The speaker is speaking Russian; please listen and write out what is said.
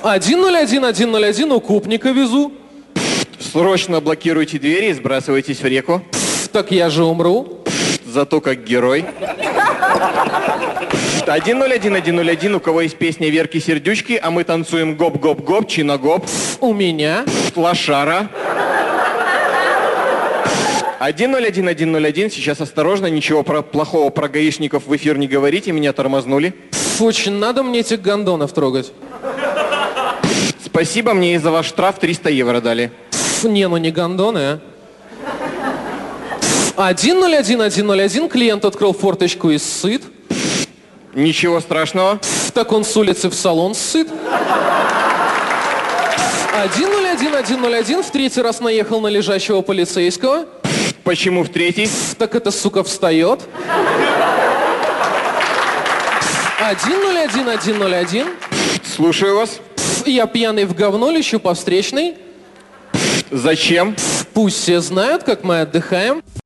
101 укупника везу. Срочно блокируйте двери и сбрасывайтесь в реку. Так я же умру. Зато как герой. 101, у кого есть песня Верки Сердючки, а мы танцуем гоп-гоп-гоп, чиногоп. У меня. Лошара. 101, сейчас осторожно, ничего плохого про гаишников в эфир не говорите, меня тормознули. Очень надо мне этих гондонов трогать. Спасибо, мне и за ваш штраф 300 евро дали. Не, ну не гондоны, а. 101, клиент открыл форточку и сыт. Ничего страшного. Так он с улицы в салон сыт. 101, в третий раз наехал на лежащего полицейского. Почему в третий? Так эта сука встает. 101. Слушаю вас. Я пьяный в говно лечу по встречной. Зачем? Пусть все знают, как мы отдыхаем.